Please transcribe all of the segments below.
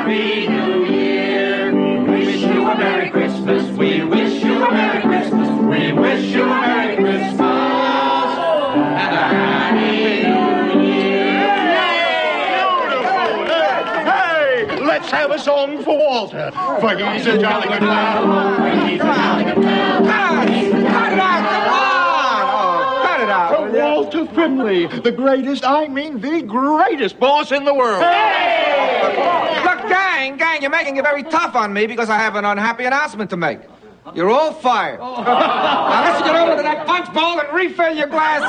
Happy New Year. We wish you a Merry Christmas. We wish you a Merry Christmas. We wish you a Merry Christmas and a Happy New Year. Hey, let's have a song for Walter. For he's a jolly good lad. He's a jolly good lad. Cut it out, come on! Oh, cut it out. For Walter Finley, the greatest, I mean the greatest boss in the world. Look, gang, you're making it very tough on me because I have an unhappy announcement to make. You're all fired. Now let's get over to that punch bowl and refill your glasses.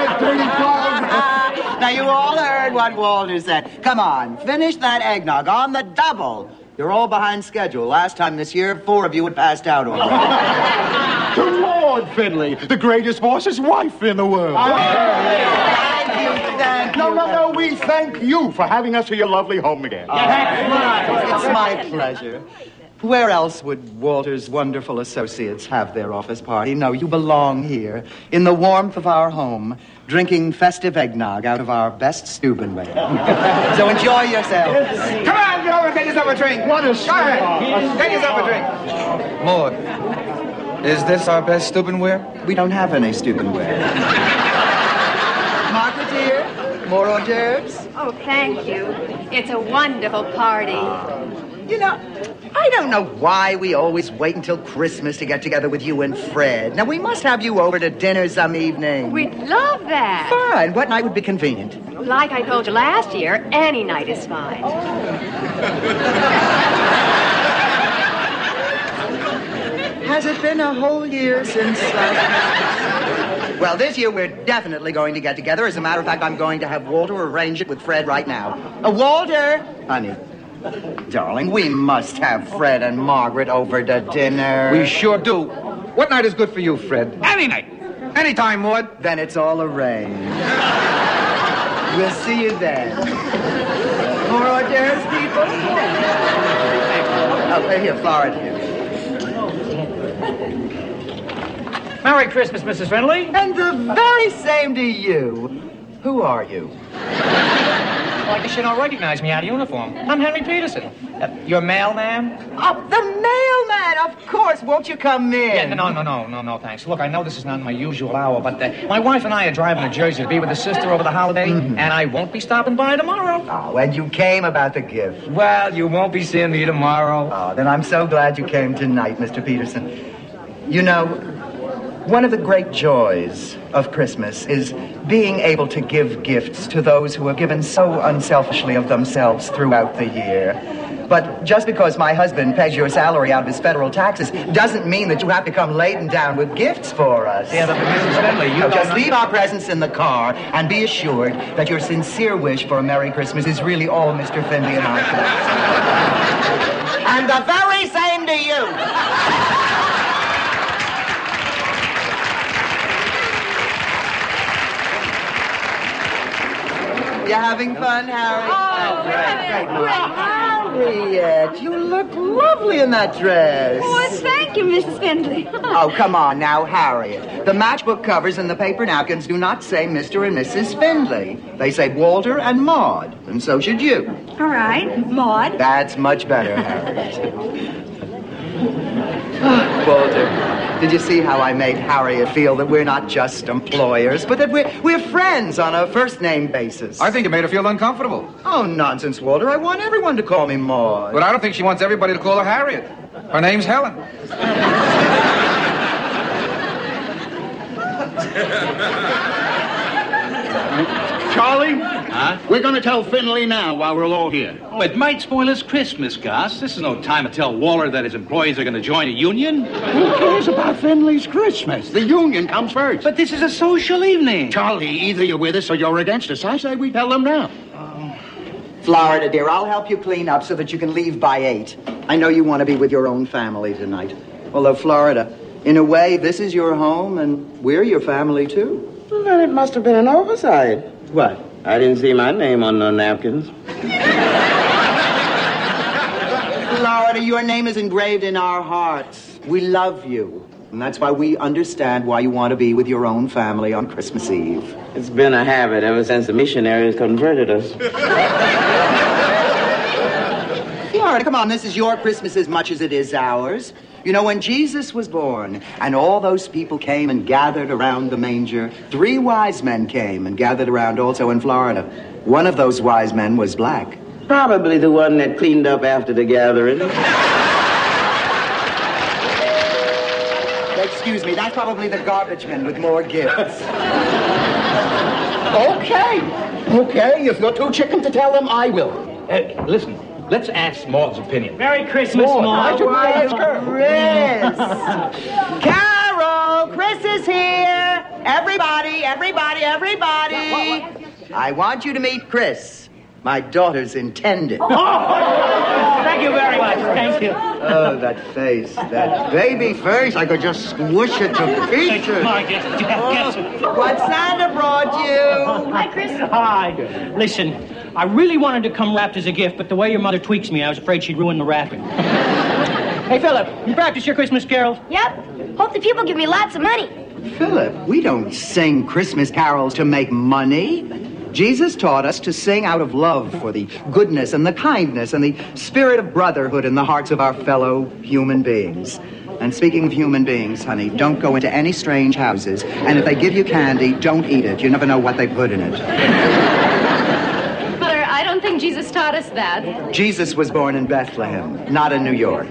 Now, you all heard what Walter said. Come on, finish that eggnog on the double. You're all behind schedule. Last time this year, 4 of you had passed out already. To Lord Finley, the greatest boss's wife in the world. Thank you. No, we thank you for having us to your lovely home again. It's my pleasure. Where else would Walter's wonderful associates have their office party? No, you belong here, in the warmth of our home, drinking festive eggnog out of our best Steubenware. So enjoy yourselves. Come on, get over and get yourself a drink. What a Go ahead. Get yourself a drink. Maud, is this our best Steubenware? We don't have any Steubenware. Margaret, dear, more hors d'oeuvres? Oh, thank you. It's a wonderful party. You know, I don't know why we always wait until Christmas to get together with you and Fred. Now, we must have you over to dinner some evening. We'd love that. Fine. What night would be convenient? Like I told you last year, any night is fine. Has it been a whole year since... Well, this year we're definitely going to get together. As a matter of fact, I'm going to have Walter arrange it with Fred right now. Walter! Honey. Darling, we must have Fred and Margaret over to dinner. We sure do. What night is good for you, Fred? Any night. Anytime, Maud. Then it's all arranged. We'll see you then. More hors d'oeuvres, people? Oh, here, Florida, here. Merry Christmas, Mrs. Finley. And the very same to you. Who are you? Well, I guess you don't recognize me out of uniform. I'm Henry Peterson. Your mailman? Oh, the mailman, of course. Won't you come in? Yeah, no, thanks. Look, I know this is not my usual hour, but my wife and I are driving to Jersey to be with the sister over the holiday, and I won't be stopping by tomorrow. Oh, and you came about the gift. Well, you won't be seeing me tomorrow. Oh, then I'm so glad you came tonight, Mr. Peterson. You know, one of the great joys of Christmas is being able to give gifts to those who are given so unselfishly of themselves throughout the year. But just because my husband pays your salary out of his federal taxes doesn't mean that you have to come laden down with gifts for us. Yeah, but Mrs. Finley, you just leave our presents in the car and be assured that your sincere wish for a Merry Christmas is really all Mr. Finley and I can. And the very same to you. You having fun, Harry? Oh, great. Harriet, you look lovely in that dress. Oh, thank you, Mrs. Findlay. Oh, come on now, Harriet. The matchbook covers and the paper napkins do not say Mr. and Mrs. Findlay. They say Walter and Maud, and so should you. All right, Maud. That's much better, Harriet. Walter, did you see how I made Harriet feel that we're not just employers, but that we're friends on a first-name basis? I think it made her feel uncomfortable. Oh, nonsense, Walter. I want everyone to call me Maud. But I don't think she wants everybody to call her Harriet. Her name's Helen. Charlie? Huh? We're going to tell Finley now while we're all here. Oh, it might spoil his Christmas, Gus. This is no time to tell Waller that his employees are going to join a union. Who cares about Finley's Christmas? The union comes first. But this is a social evening. Charlie, either you're with us or you're against us. I say we tell them now. Florida, dear, I'll help you clean up so that you can leave by 8. I know you want to be with your own family tonight. Although, Florida, in a way, this is your home, and we're your family, too. Well, then it must have been an oversight. What? I didn't see my name on no napkins. Florida, your name is engraved in our hearts. We love you. And that's why we understand why you want to be with your own family on Christmas Eve. It's been a habit ever since the missionaries converted us. Florida, come on, this is your Christmas as much as it is ours. You know, when Jesus was born and all those people came and gathered around the manger, 3 wise men came and gathered around also in Florida. One of those wise men was black. Probably the one that cleaned up after the gathering. Excuse me, that's probably the garbage man with more gifts. Okay, if you're too chicken to tell them, I will. Listen, let's ask Maud's opinion. Merry Christmas, Maud. Chris! Carol, Chris is here! Everybody! I want you to meet Chris, my daughter's intended. Thank you very much. Thank you. Oh, that face, that baby face. I could just squish it to pieces. What Santa brought you? Hi, Chris. Hi. Listen, I really wanted to come wrapped as a gift, but the way your mother tweaks me, I was afraid she'd ruin the wrapping. Hey, Philip, you practice your Christmas carols? Yep. Hope the people give me lots of money. Philip, we don't sing Christmas carols to make money. Jesus taught us to sing out of love for the goodness and the kindness and the spirit of brotherhood in the hearts of our fellow human beings. And speaking of human beings, honey, don't go into any strange houses. And if they give you candy, don't eat it. You never know what they put in it. Mother, I don't think Jesus taught us that. Jesus was born in Bethlehem, not in New York.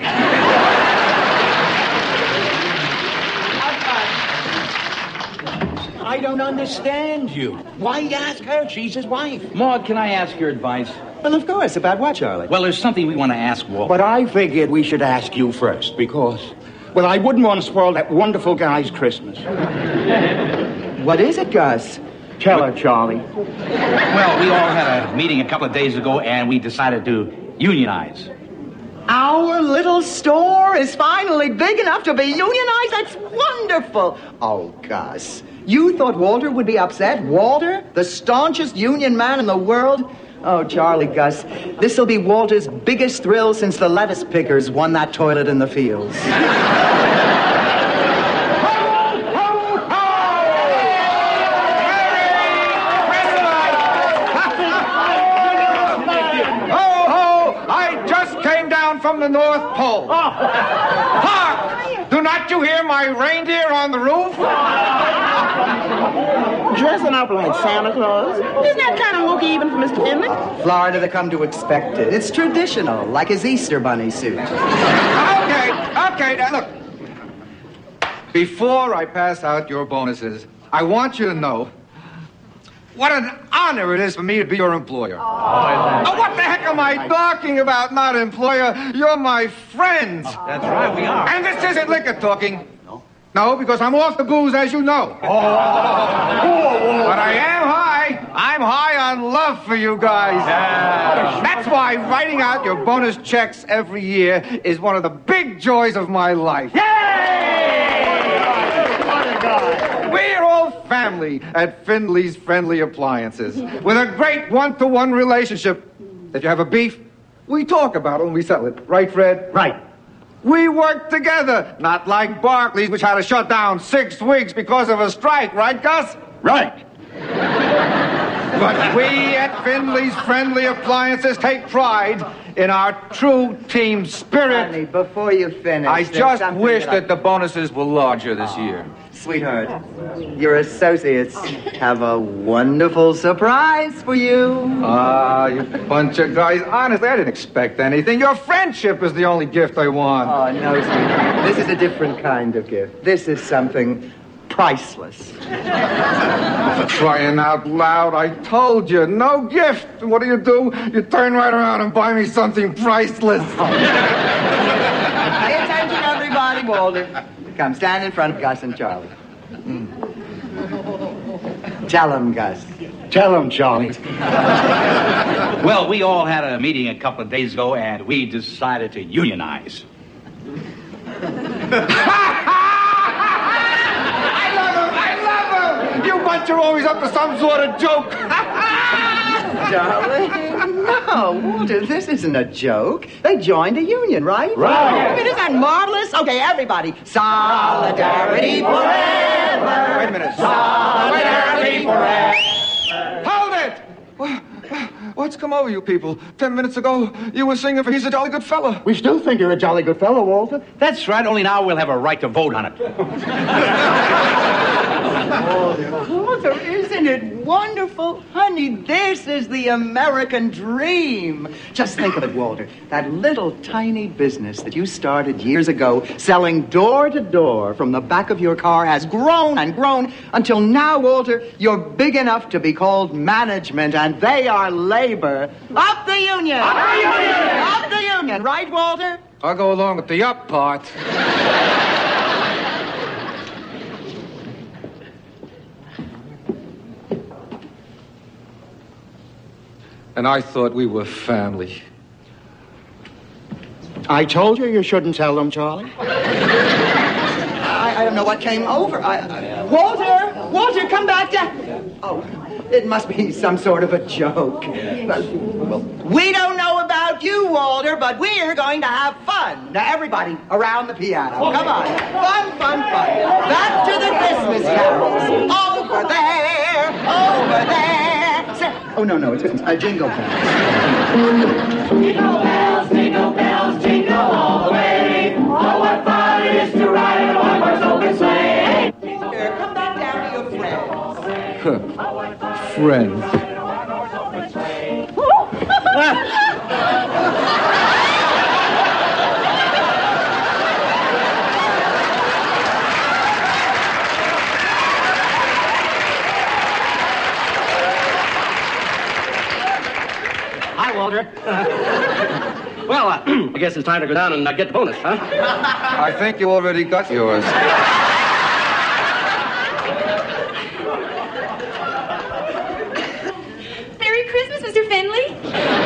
I don't understand you. Why ask her? She's his wife. Maud, can I ask your advice? Well, of course. About what, Charlie? Well, there's something we want to ask Walt. But I figured we should ask you first because, well, I wouldn't want to spoil that wonderful guy's Christmas. What is it, Gus? Tell her, Charlie. Well, we all had a meeting a couple of days ago, and we decided to unionize. Our little store is finally big enough to be unionized? That's wonderful. Oh, Gus, you thought Walter would be upset? Walter, the staunchest union man in the world? Oh, Charlie, Gus, this'll be Walter's biggest thrill since the lettuce pickers won that toilet in the fields. From the North Pole. Hark! Do not you hear my reindeer on the roof? Dressing up like Santa Claus? Isn't that kind of look even for Mr. Finley? Florida, they come to expect it. It's traditional, like his Easter bunny suit. Okay, now look. Before I pass out your bonuses, I want you to know what an honor it is for me to be your employer. Oh, what the heck am I talking about? Not employer. You're my friends. That's right, we are. And this isn't liquor talking. No, because I'm off the booze, as you know. But I am high. I'm high on love for you guys. That's why writing out your bonus checks every year is one of the big joys of my life. We're all family at Findley's Friendly Appliances with a great one-to-one relationship. If you have a beef, we talk about it when we settle it. Right, Fred? Right. We work together, not like Barclays, which had to shut down 6 weeks because of a strike. Right, Gus? Right. But we at Findley's Friendly Appliances take pride in our true team spirit. Honey, before you finish... I just wish that the bonuses were larger this year. Sweetheart, your associates have a wonderful surprise for you. You bunch of guys. Honestly, I didn't expect anything. Your friendship is the only gift I want. Oh, no, sweetheart. This is a different kind of gift. This is something priceless. For crying out loud, I told you, no gift. What do? You turn right around and buy me something priceless. Pay attention, everybody, Walter. Come, stand in front of Gus and Charlie. Tell him, Gus. Tell him, Charlie. Well, we all had a meeting a couple of days ago, and we decided to unionize. I love him! You bunch are always up to some sort of joke. Charlie? No, Walter, this isn't a joke. They joined a union, right? Right. I mean, isn't that marvelous? Okay, everybody. Solidarity forever. Wait a minute. Solidarity forever. Hold it! What's come over you people? 10 minutes ago, you were singing for He's a Jolly Good Fella. We still think you're a jolly good fellow, Walter. That's right, only now we'll have a right to vote on it. Walter, isn't it wonderful? Honey, this is the American dream. Just think of it, Walter. That little tiny business that you started years ago, selling door to door from the back of your car, has grown and grown until now, Walter, you're big enough to be called management, and they are labor. Up the union! Up the union! Up the union! Right, Walter? I'll go along with the up part. And I thought we were family. I told you shouldn't tell them, Charlie. I don't know what came over. Walter, come back down. Oh, it must be some sort of a joke. We don't know about you, Walter, but we're going to have fun. Now, everybody around the piano. Come on. Fun, fun, fun. Back to the Christmas carols. Over there, over there. Oh, no, it's a jingle bells. Jingle bells, jingle all the way. Oh, what fun it is to ride in a one-horse open sleigh. Come back down to your friends. Friends. Hi, Walter. Well, I guess it's time to go down and get the bonus, huh? I think you already got yours. Merry Christmas, Mr. Finley.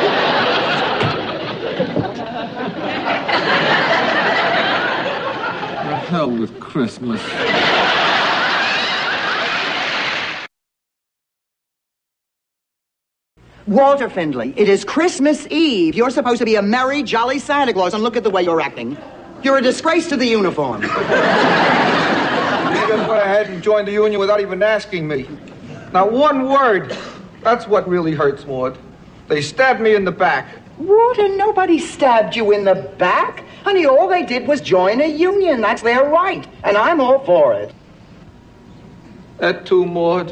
The hell with Christmas. Walter Findlay, it is Christmas Eve. You're supposed to be a merry, jolly Santa Claus, and look at the way you're acting. You're a disgrace to the uniform. You just went ahead and joined the union without even asking me. Now, one word. That's what really hurts, Maud. They stabbed me in the back. Walter, nobody stabbed you in the back. Honey, all they did was join a union. That's their right, and I'm all for it. That too, Maud?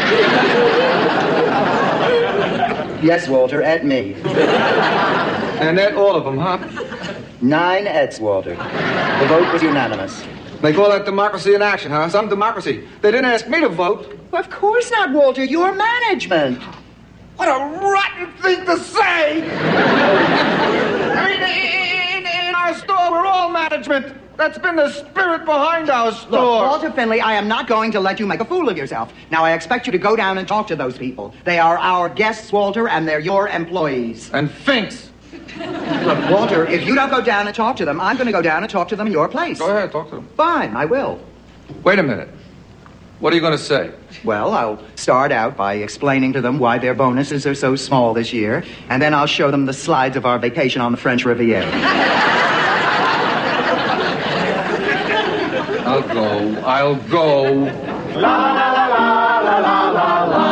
Yes, Walter, at me. And at all of them, huh? 9 ets, Walter. The vote was unanimous. They call that democracy in action, huh? Some democracy. They didn't ask me to vote. Well, of course not, Walter. You're management. What a rotten thing to say! I mean, in our store, we're all management. That's been the spirit behind our store. Look, Walter Finley, I am not going to let you make a fool of yourself. Now, I expect you to go down and talk to those people. They are our guests, Walter, and they're your employees. And Finks. Look, Walter, if you don't go down and talk to them, I'm going to go down and talk to them in your place. Go ahead, talk to them. Fine, I will. Wait a minute. What are you going to say? Well, I'll start out by explaining to them why their bonuses are so small this year, and then I'll show them the slides of our vacation on the French Riviera. I'll go. La la la la la la la la.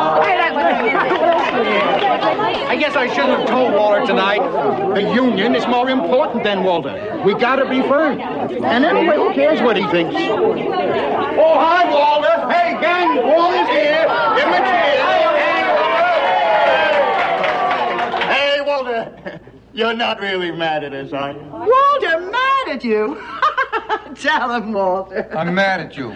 I guess I shouldn't have told Walter tonight. The union is more important than Walter. We gotta be firm. And anyway, who cares what he thinks? Oh, hi, Walter. Hey, gang, Walter's here. Give him a cheer. Hey, Walter. You're not really mad at us, are you? Walter, mad at you? Tell him, Walter. I'm mad at you.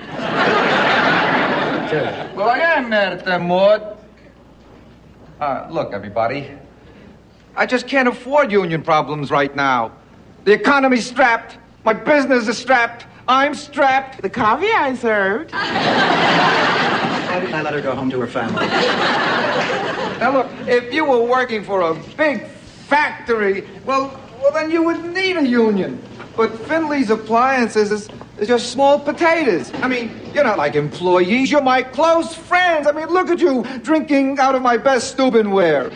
Well, I am mad at them, Maud. Look, everybody. I just can't afford union problems right now. The economy's strapped. My business is strapped. I'm strapped. The caviar is served. Why didn't I let her go home to her family? Now, look, if you were working for a big factory, well, then you would need a union. But Finley's Appliances is just small potatoes. I mean, you're not like employees. You're my close friends. I mean, look at you drinking out of my best Steubenware.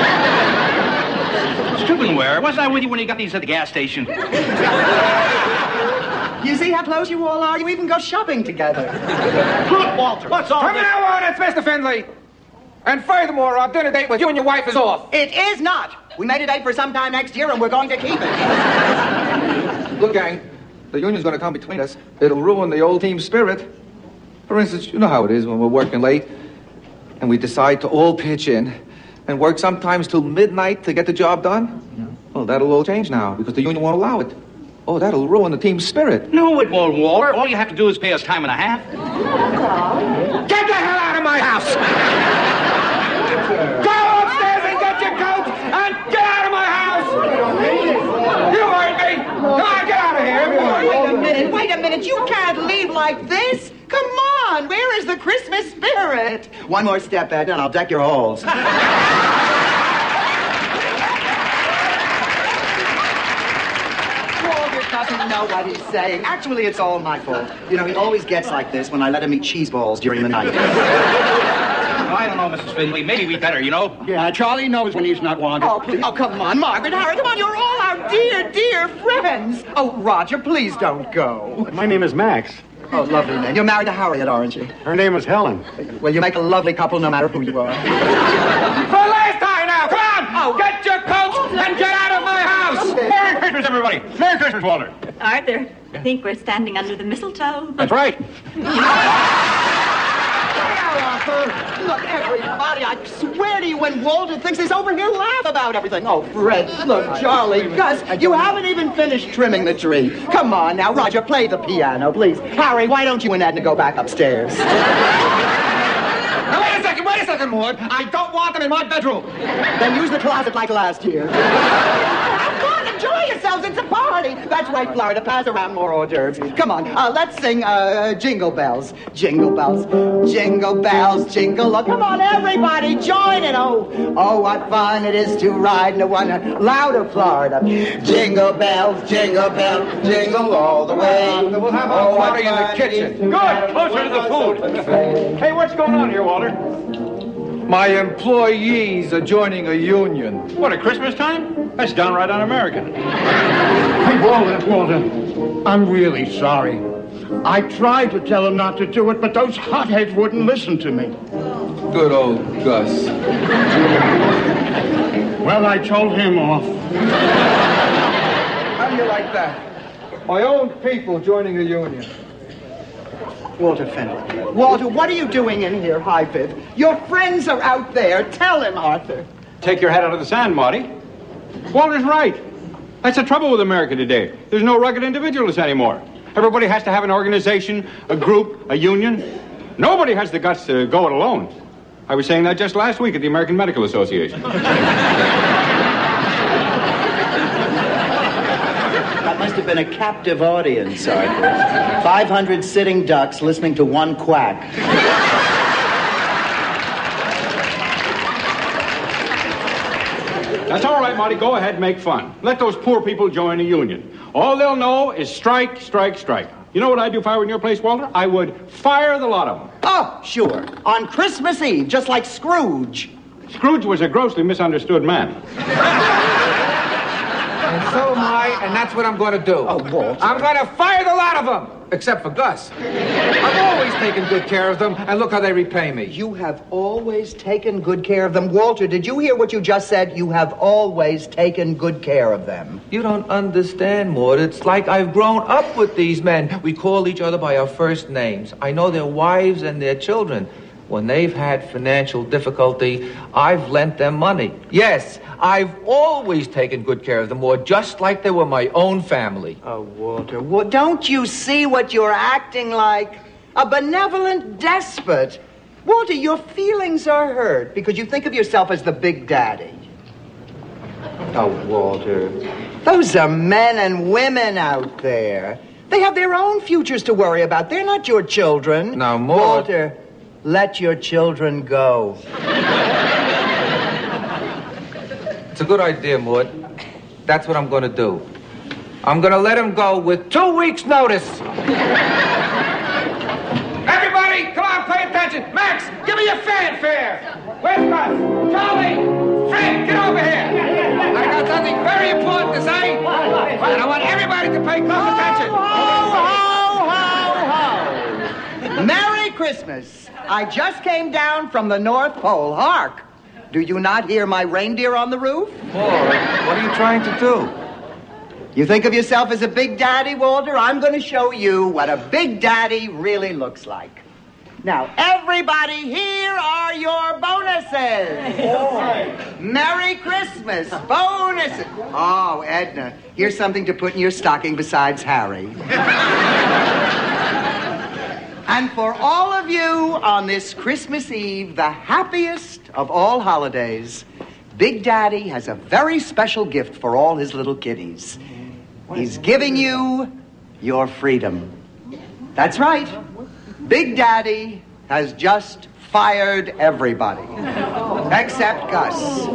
Steubenware? Wasn't I with you when you got these at the gas station? You see how close you all are? You even go shopping together. Look, Walter, what's all From this? now on, it's Mr. Finley. And furthermore, our dinner date with you and your wife is off. It is not. We made a date for sometime next year, and we're going to keep it. Look, gang, the union's going to come between us. It'll ruin the old team spirit. For instance, you know how it is when we're working late, and we decide to all pitch in and work sometimes till midnight to get the job done. Well, that'll all change now because the union won't allow it. Oh, that'll ruin the team's spirit. No, it won't, Walter. All you have to do is pay us time and a half. Get the hell out of my house! Go upstairs and get your coat and get out of my house! You heard me! Come on, get out of here, everyone! Wait a minute. You can't leave like this. Come on. Where is the Christmas spirit? One more step, Edna, and I'll deck your halls. Doesn't know what he's saying. Actually, it's all my fault. You know, he always gets like this when I let him eat cheese balls during the night. I don't know, Mrs. Finley. Maybe we better, you know? Yeah, Charlie knows when he's not wanted. Oh, please. Oh, come on, Margaret, Harry, come on. You're all our dear, dear friends. Oh, Roger, please don't go. My name is Max. Oh, lovely name. You're married to Harriet, aren't you? Her name is Helen. Well, you make a lovely couple no matter who you are. For the last time now, come on! Get your coat and get out of my house! Merry Christmas, everybody. Merry Christmas, Walter. Arthur, I think we're standing under the mistletoe. That's right. Look, everybody, I swear to you, when Walter thinks he's over here, laugh about everything. Oh, Fred, look, Charlie, Gus, you haven't even finished trimming the tree. Come on now, Roger, play the piano, please. Harry, why don't you and Edna go back upstairs? Now, wait a second, Maud. I don't want them in my bedroom. Then use the closet like last year. Come on, enjoy yourselves. It's a party. That's right, Florida. Pass around more hors d'oeuvres. Come on, let's sing Jingle Bells. Jingle bells, jingle bells, jingle. Oh, come on, everybody, join it. Oh, what fun it is to ride in a one. Louder, Florida. Jingle bells, jingle all the way. We'll have our party in the kitchen. Good. Closer to the food. Hey, what's going on here, Walter? My employees are joining a union. What, at Christmas time? That's downright un-American. Hey, Walter, I'm really sorry. I tried to tell them not to do it, but those hotheads wouldn't listen to me. Good old Gus. Well, I told him off. How do you like that? My own people joining a union. Walter Fenwick. Walter, what are you doing in here, High Fifth? Your friends are out there. Tell him, Arthur. Take your head out of the sand, Marty. Walter's right. That's the trouble with America today. There's no rugged individualists anymore. Everybody has to have an organization, a group, a union. Nobody has the guts to go it alone. I was saying that just last week at the American Medical Association. That must have been a captive audience, Arthur. 500 sitting ducks listening to one quack. That's all right, Marty. Go ahead, make fun. Let those poor people join a union. All they'll know is strike, strike, strike. You know what I'd do if I were in your place, Walter? I would fire the lot of them. Oh, sure. On Christmas Eve, just like Scrooge. Scrooge was a grossly misunderstood man. And so am I, and that's what I'm going to do. Oh, Walt. I'm going to fire the lot of them, except for Gus. I've always taken good care of them, and look how they repay me. You have always taken good care of them. Walter, did you hear what you just said? You have always taken good care of them. You don't understand, Maud. It's like I've grown up with these men. We call each other by our first names. I know their wives and their children. When they've had financial difficulty, I've lent them money. Yes, I've always taken good care of them, Maud, just like they were my own family. Oh, Walter, don't you see what you're acting like? A benevolent despot. Walter, your feelings are hurt because you think of yourself as the big daddy. Oh, Walter, those are men and women out there. They have their own futures to worry about. They're not your children. Now, Maud... Walter, let your children go. It's a good idea, Maud. That's what I'm going to do. I'm going to let him go with 2 weeks' notice. Everybody, come on, pay attention. Max, give me your fanfare. Where's Gus? Charlie, Fred, get over here. I got something very important to say, and I want everybody to pay close attention. Ho, ho, ho, ho. Merry Christmas. I just came down from the North Pole. Hark! Do you not hear my reindeer on the roof? What are you trying to do? You think of yourself as a big daddy, Walter? I'm going to show you what a big daddy really looks like. Now, everybody, here are your bonuses. Merry Christmas. Bonuses. Oh, Edna, here's something to put in your stocking besides Harry. And for all of you on this Christmas Eve, the happiest of all holidays, Big Daddy has a very special gift for all his little kiddies. He's giving you your freedom. That's right. Big Daddy has just fired everybody. Except Gus.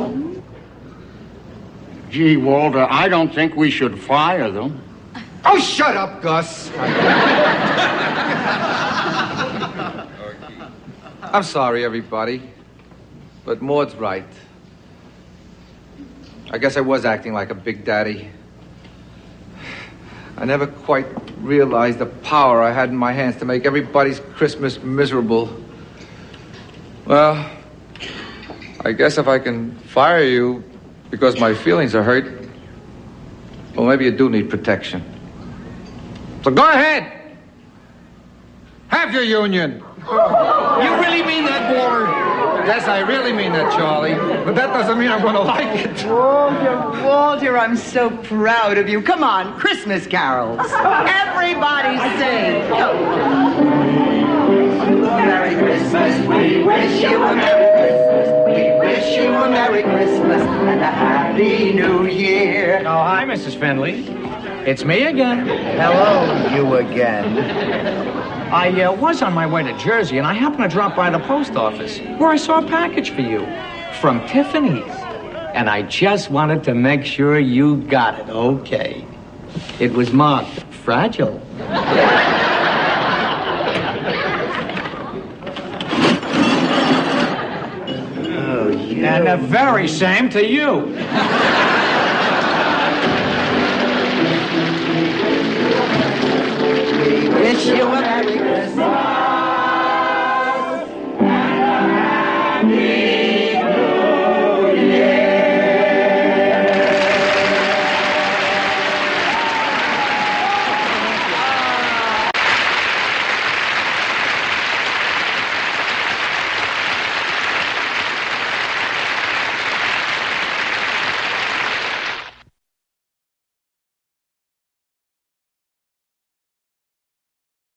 Gee, Walter, I don't think we should fire them. Oh, shut up, Gus. I'm sorry, everybody. But Maud's right. I guess I was acting like a big daddy. I never quite realized the power I had in my hands to make everybody's Christmas miserable. Well, I guess if I can fire you because my feelings are hurt, well, maybe you do need protection. So go ahead. Have your union. You really mean that, Walter? Yes, I really mean that, Charlie. But that doesn't mean I'm going to like it. Walter, I'm so proud of you. Come on, Christmas carols. Everybody sing. Merry Christmas, we wish you a Merry Christmas. We wish you a Merry Christmas and a Happy New Year. Oh, hi, Mrs. Finley. It's me again. Hello, you again. I was on my way to Jersey, and I happened to drop by the post office, where I saw a package for you from Tiffany's. And I just wanted to make sure you got it okay. It was marked fragile. Oh, you. And the very same to you. Wish you a Merry Christmas.